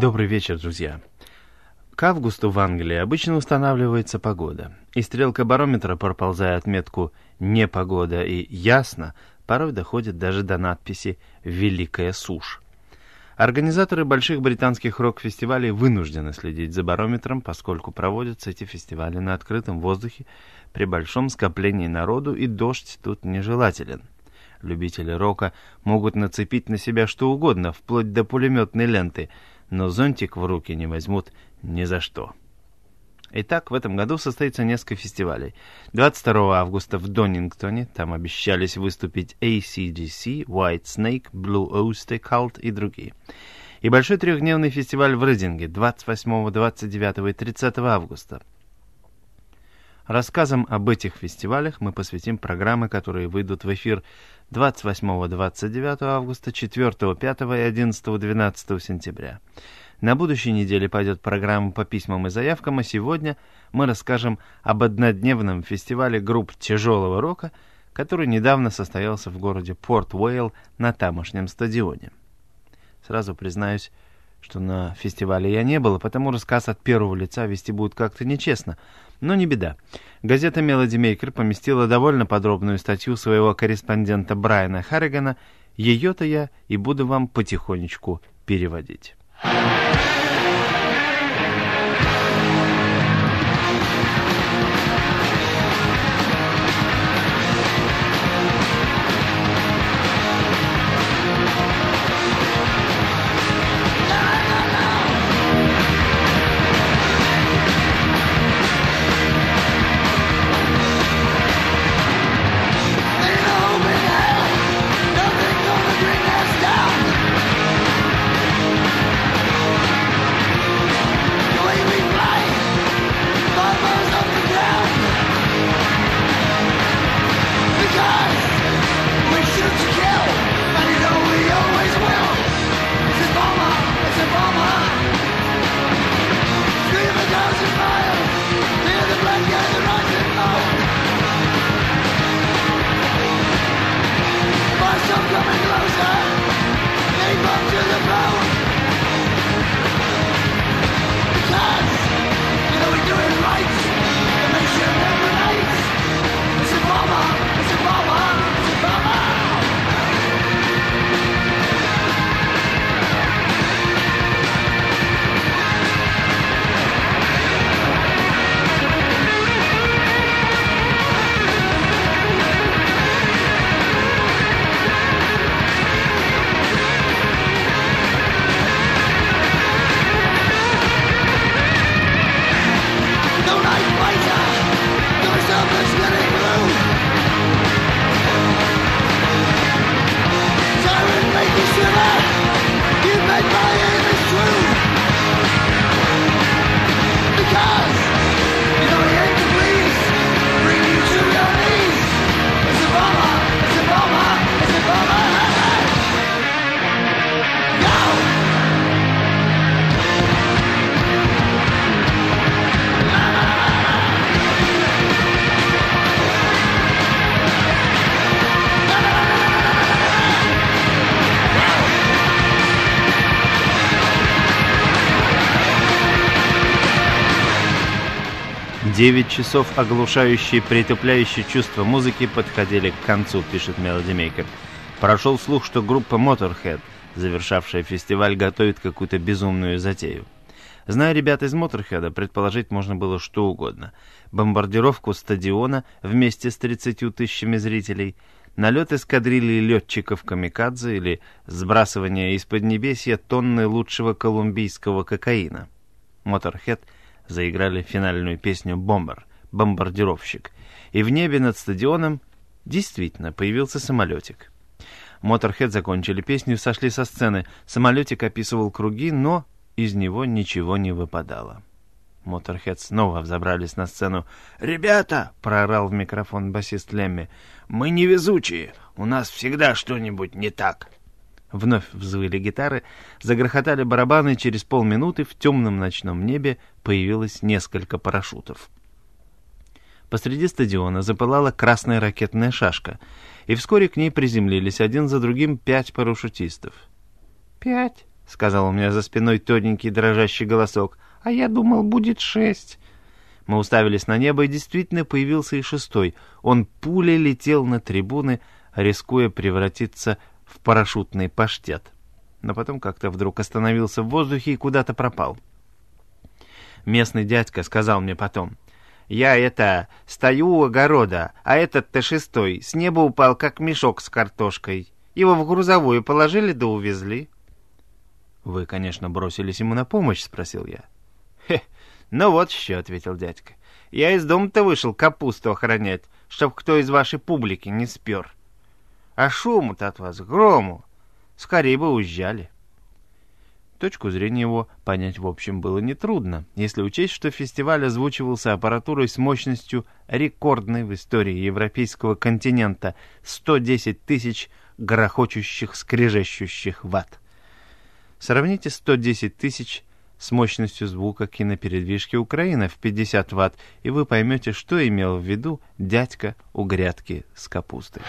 Добрый вечер, друзья. К августу в Англии обычно устанавливается погода, и стрелка барометра, проползая отметку «непогода» и «ясно», порой доходит даже до надписи «Великая сушь». Организаторы больших британских рок-фестивалей вынуждены следить за барометром, поскольку проводятся эти фестивали на открытом воздухе при большом скоплении народу, и дождь тут нежелателен. Любители рока могут нацепить на себя что угодно, вплоть до пулеметной ленты, но зонтик в руки не возьмут ни за что. Итак, в этом году состоится несколько фестивалей. 22 августа в Донингтоне, там обещались выступить AC/DC, White Snake, Blue Oyster Cult и другие. И большой трехдневный фестиваль в Ридинге 28, 29 и 30 августа. Рассказам об этих фестивалях мы посвятим программы, которые выйдут в эфир 28-29 августа, 4, 5 и 11-12 сентября. На будущей неделе пойдет программа по письмам и заявкам, а сегодня мы расскажем об однодневном фестивале групп тяжелого рока, который недавно состоялся в городе Порт-Уэйл на тамошнем стадионе. Сразу признаюсь, что на фестивале я не был, потому рассказ от первого лица вести будет как-то нечестно. Но не беда. Газета Melody Maker поместила довольно подробную статью своего корреспондента Брайана Харригана. Ее-то я и буду вам потихонечку переводить. Девять часов оглушающие, притупляющие чувства музыки подходили к концу, пишет Melody Maker. Прошел слух, что группа Motorhead, завершавшая фестиваль, готовит какую-то безумную затею. Зная ребят из Motorhead, предположить можно было что угодно. Бомбардировку стадиона вместе с 30 тысячами зрителей, налет эскадрильи летчиков-камикадзе или сбрасывание из поднебесья тонны лучшего колумбийского кокаина. Motorhead заиграли финальную песню «Бомбер», «Бомбардировщик», и в небе над стадионом действительно появился самолетик. Motorhead закончили песню и сошли со сцены. Самолетик описывал круги, но из него ничего не выпадало. Motorhead снова взобрались на сцену. «Ребята!» — проорал в микрофон басист Лемми. «Мы невезучие, у нас всегда что-нибудь не так». Вновь взвыли гитары, загрохотали барабаны, и через полминуты в темном ночном небе появилось несколько парашютов. Посреди стадиона запылала красная ракетная шашка, и вскоре к ней приземлились один за другим 5 парашютистов. 5, сказал у меня за спиной тоненький дрожащий голосок. «А я думал, будет 6». Мы уставились на небо, и действительно появился и 6-й. Он пулей летел на трибуны, рискуя превратиться в парашютный паштет. Но потом как-то вдруг остановился в воздухе и куда-то пропал. Местный дядька сказал мне потом: «Я стою у огорода, а этот-то 6-й с неба упал, как мешок с картошкой. Его в грузовую положили да увезли». «Вы, конечно, бросились ему на помощь?» — спросил я. «Ну вот еще», — ответил дядька. «Я из дома-то вышел капусту охранять, чтоб кто из вашей публики не спер. А шуму-то от вас, грому, скорее бы уезжали». Точку зрения его понять, в общем, было нетрудно, если учесть, что фестиваль озвучивался аппаратурой с мощностью рекордной в истории европейского континента — 110 тысяч грохочущих, скрежещущих ватт. Сравните 110 тысяч с мощностью звука кинопередвижки «Украина» в 50 ватт, и вы поймете, что имел в виду дядька у грядки с капустой.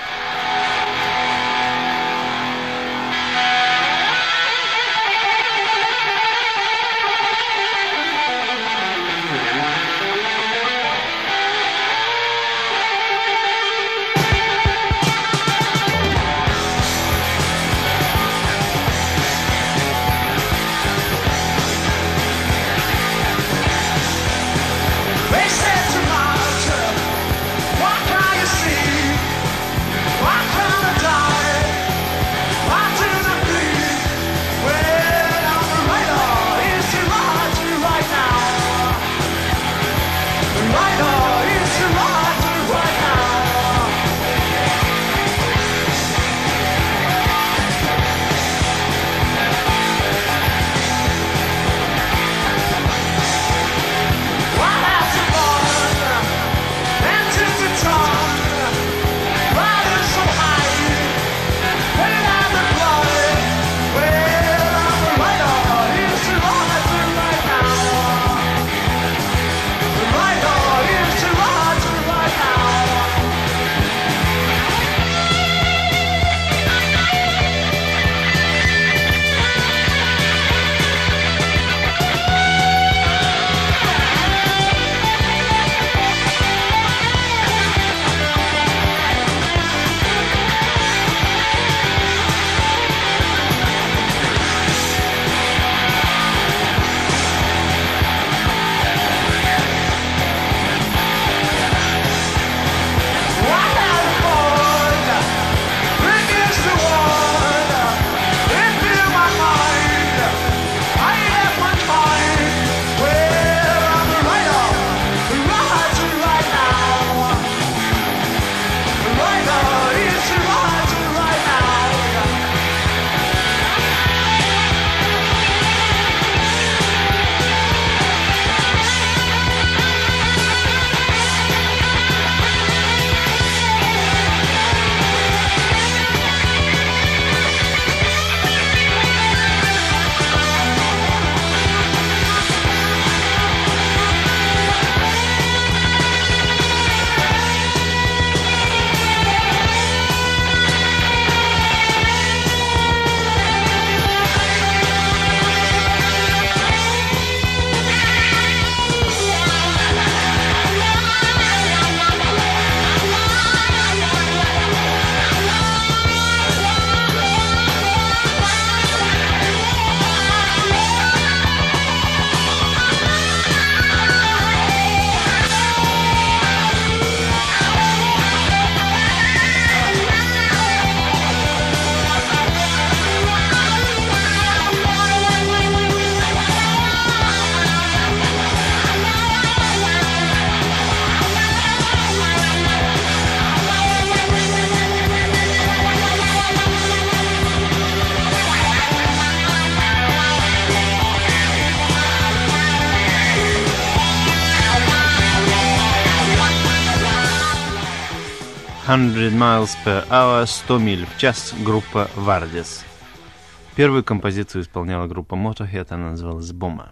«100 miles per hour», 100 миль в час, группа «Vardis». Первую композицию исполняла группа Motorhead, она называлась «Bomber».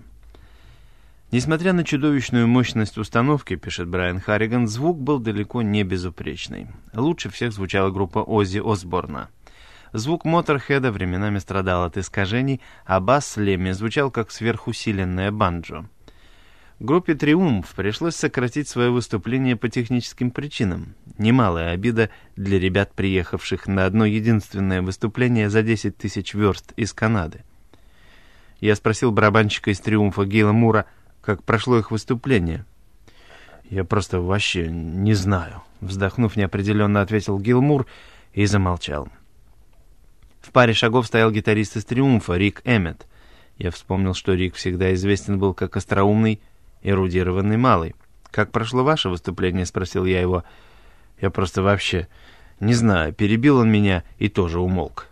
Несмотря на чудовищную мощность установки, пишет Брайан Харриган, звук был далеко не безупречный. Лучше всех звучала группа Оззи Осборна. Звук Моторхеда временами страдал от искажений, а бас Лемми звучал как сверхусиленное банджо. Группе «Триумф» пришлось сократить свое выступление по техническим причинам. Немалая обида для ребят, приехавших на одно единственное выступление за 10 тысяч верст из Канады. Я спросил барабанщика из «Триумфа» Гейла Мура, как прошло их выступление. «Я просто вообще не знаю», — вздохнув неопределенно, ответил Гейл Мур и замолчал. В паре шагов стоял гитарист из «Триумфа» Рик Эммет. Я вспомнил, что Рик всегда известен был как остроумный, эрудированный малый. «Как прошло ваше выступление?» — спросил я его. «Я просто вообще не знаю». Перебил он меня и тоже умолк.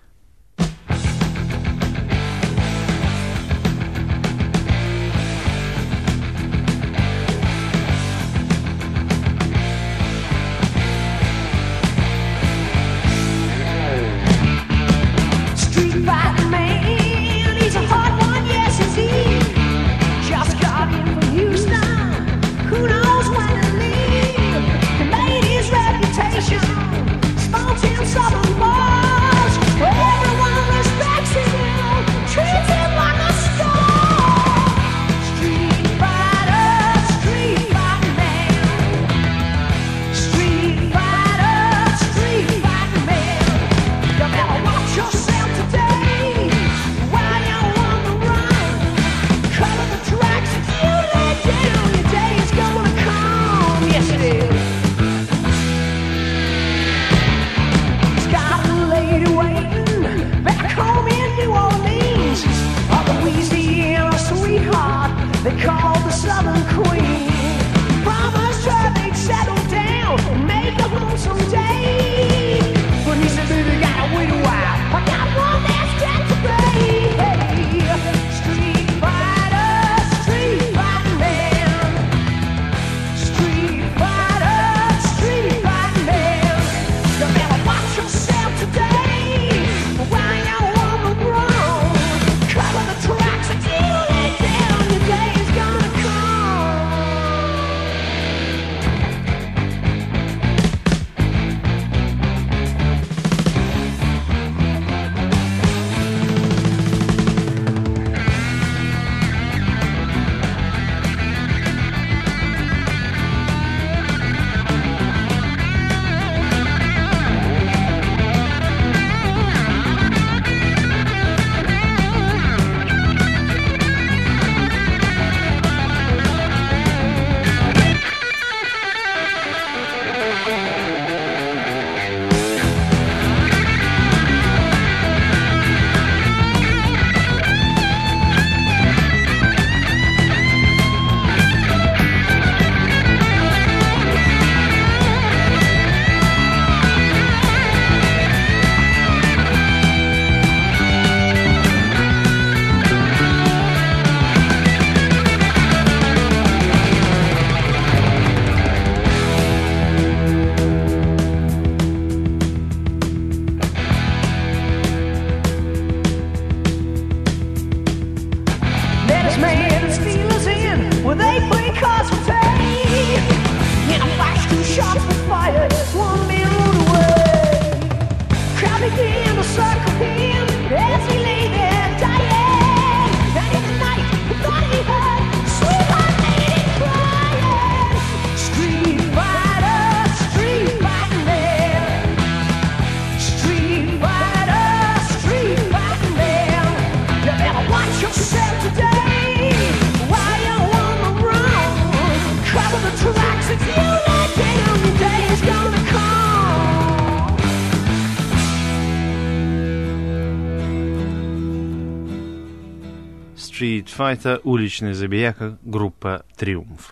Street Fighter, уличный забияка, группа «Триумф».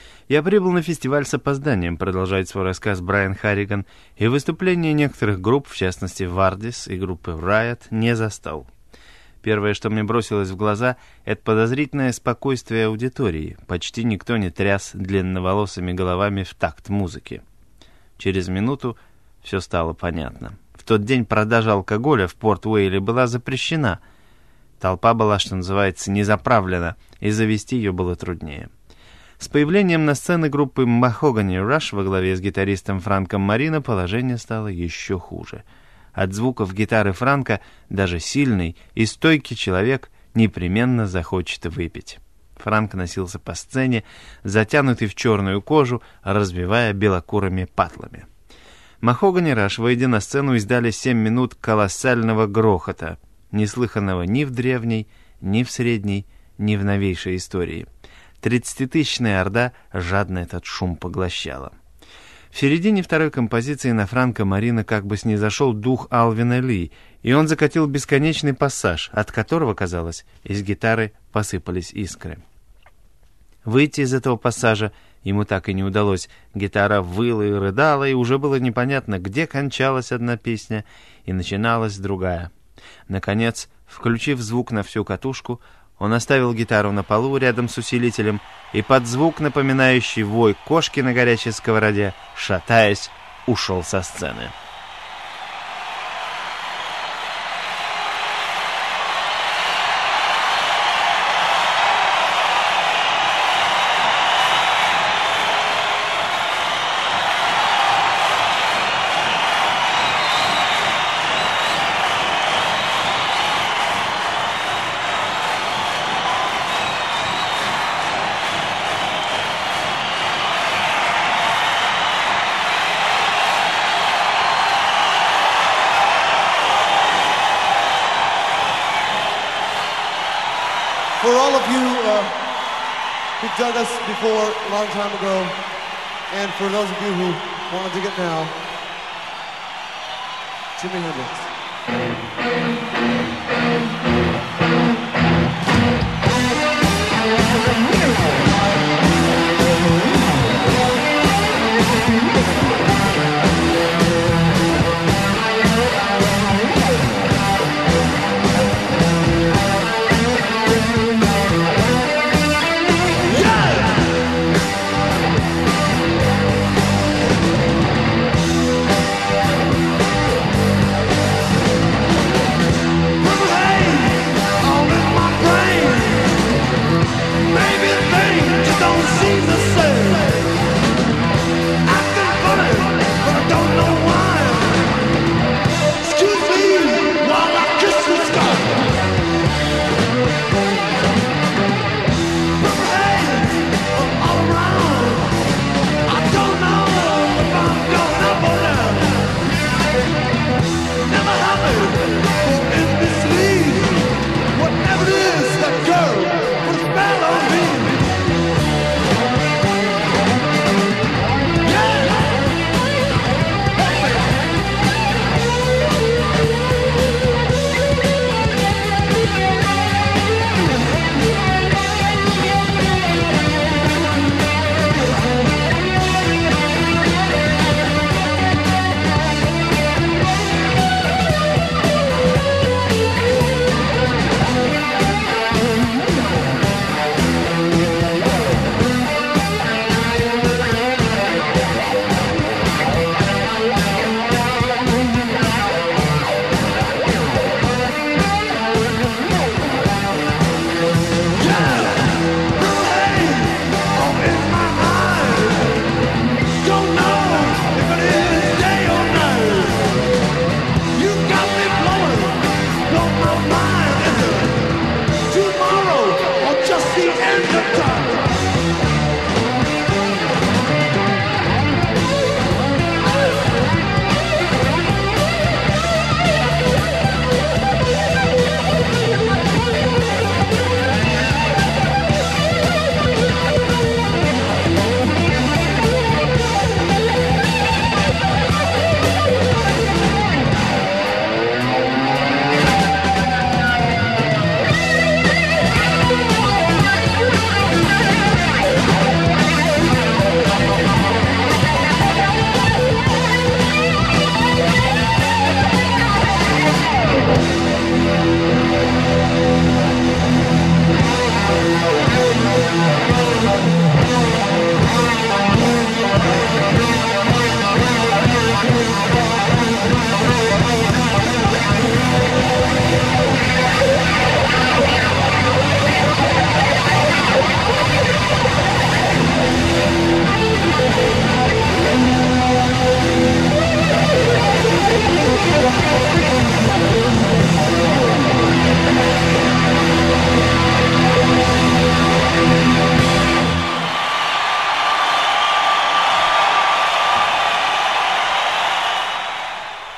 Я прибыл на фестиваль с опозданием, продолжает свой рассказ Брайан Харриган, и выступление некоторых групп, в частности Вардис и группы Riot, не застал. Первое, что мне бросилось в глаза, это подозрительное спокойствие аудитории. Почти никто не тряс длинноволосыми головами в такт музыки. Через минуту все стало понятно. В тот день продажа алкоголя в Порт-Уэйле была запрещена. Толпа была, что называется, не заправлена, и завести ее было труднее. С появлением на сцене группы Mahogany Rush во главе с гитаристом Франком Марино положение стало еще хуже. От звуков гитары Франка даже сильный и стойкий человек непременно захочет выпить. Франк носился по сцене, затянутый в черную кожу, развивая белокурыми патлами. Махогани Раш, выйдя на сцену, издали 7 минут колоссального грохота, неслыханного ни в древней, ни в средней, ни в новейшей истории. 30-тысячная орда жадно этот шум поглощала. В середине второй композиции на Франка Марина как бы снизошел дух Алвина Ли, и он закатил бесконечный пассаж, от которого, казалось, из гитары посыпались искры. Выйти из этого пассажа ему так и не удалось. Гитара выла и рыдала, и уже было непонятно, где кончалась одна песня и начиналась другая. Наконец, включив звук на всю катушку, он оставил гитару на полу рядом с усилителем и под звук, напоминающий вой кошки на горячей сковороде, шатаясь, ушел со сцены. For all of you who dug us before a long time ago, and for those of you who want to dig it now, Jimi Hendrix.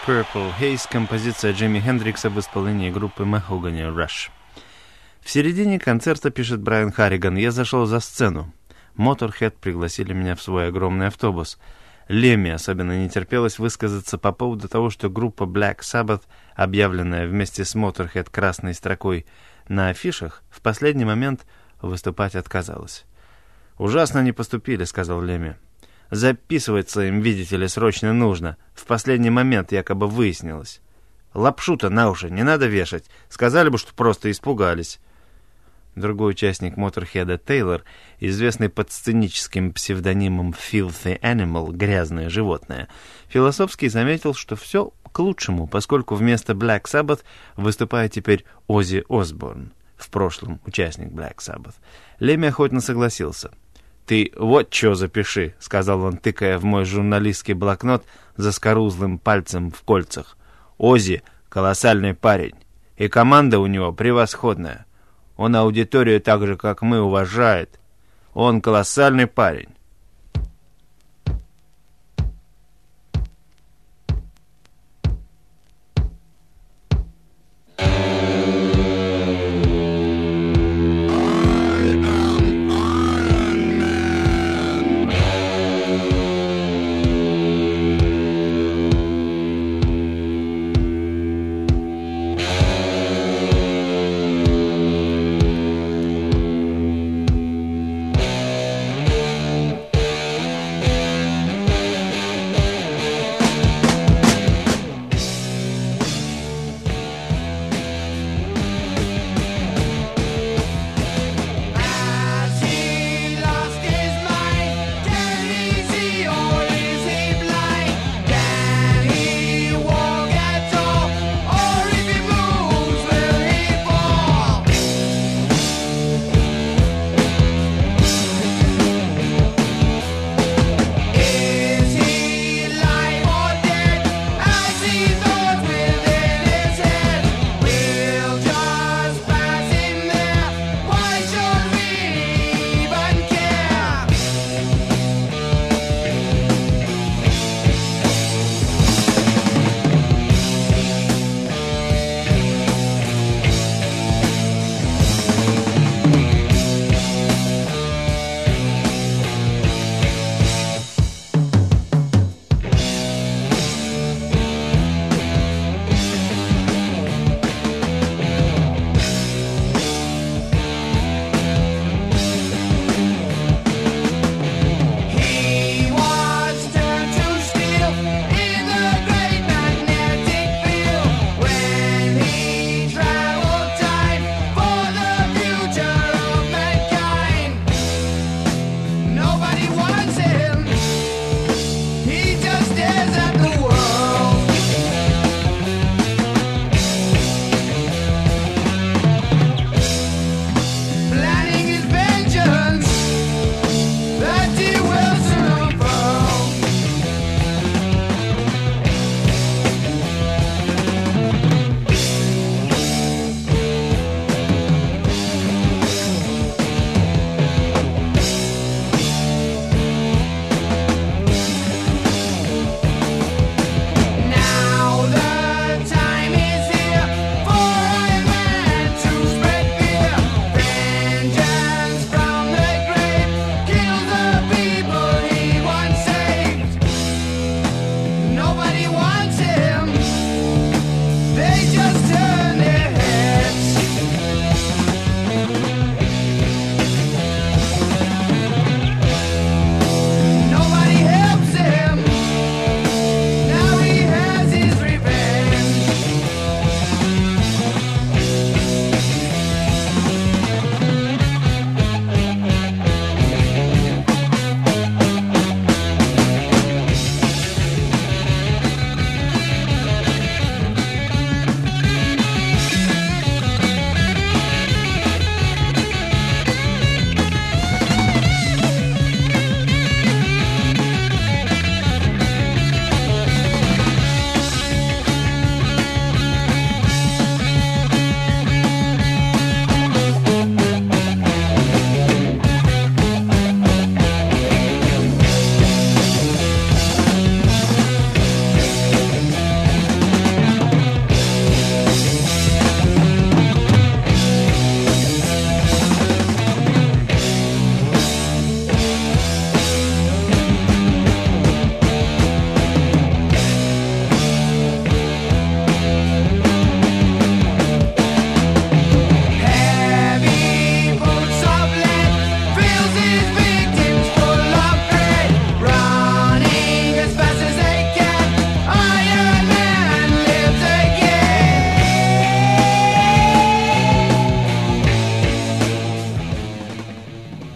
Purple Haze, композиция Джимми Хендрикса в исполнении группы Mahogany Rush. В середине концерта, пишет Брайан Харриган, я зашел за сцену. Motorhead пригласили меня в свой огромный автобус. Лемми особенно не терпелось высказаться по поводу того, что группа Black Sabbath, объявленная вместе с Motorhead красной строкой на афишах, в последний момент выступать отказалась. «Ужасно не поступили», — сказал Лемми. «Записываться им, видите ли, срочно нужно. В последний момент якобы выяснилось. Лапшу-то на уши не надо вешать. Сказали бы, что просто испугались». Другой участник Моторхеда, Тейлор, известный под сценическим псевдонимом Filthy Animal, грязное животное, философски заметил, что все к лучшему, поскольку вместо Black Sabbath выступает теперь Оззи Осборн, в прошлом участник Black Sabbath. Лемми охотно согласился. «Ты вот что запиши», — сказал он, тыкая в мой журналистский блокнот заскорузлым пальцем в кольцах. «Оззи — колоссальный парень, и команда у него превосходная. Он аудиторию так же, как мы, уважает. Он колоссальный парень».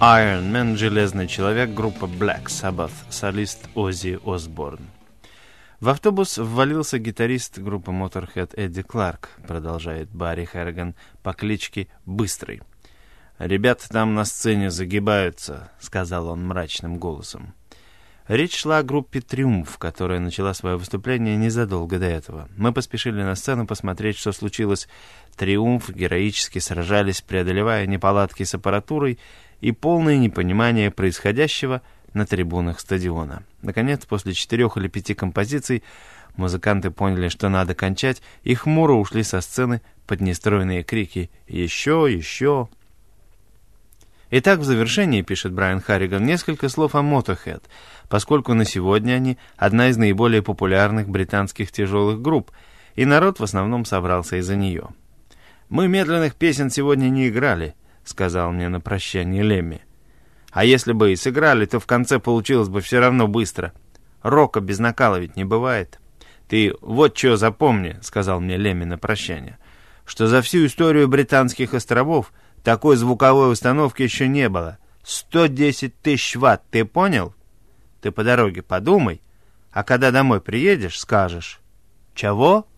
Iron Man, Железный человек, группа Black Sabbath, солист Оззи Осборн. В автобус ввалился гитарист группы Motorhead Эдди Кларк, продолжает Барри Херриган по кличке Быстрый. «Ребята там на сцене загибаются», — сказал он мрачным голосом. Речь шла о группе «Триумф», которая начала свое выступление незадолго до этого. Мы поспешили на сцену посмотреть, что случилось. «Триумф» героически сражались, преодолевая неполадки с аппаратурой и полное непонимание происходящего на трибунах стадиона. Наконец, после 4 или 5 композиций, музыканты поняли, что надо кончать, и хмуро ушли со сцены под нестройные крики «Еще! Еще!». Итак, в завершении, пишет Брайан Харриган, несколько слов о Motorhead, поскольку на сегодня они одна из наиболее популярных британских тяжелых групп, и народ в основном собрался из-за нее. «Мы медленных песен сегодня не играли», — сказал мне на прощание Лемми. «А если бы и сыграли, то в конце получилось бы все равно быстро. Рока без накала ведь не бывает. Ты вот что запомни», — сказал мне Лемми на прощание, «что за всю историю британских островов такой звуковой установки еще не было. 110 тысяч ватт, ты понял? Ты по дороге подумай, а когда домой приедешь, скажешь». «Чего?»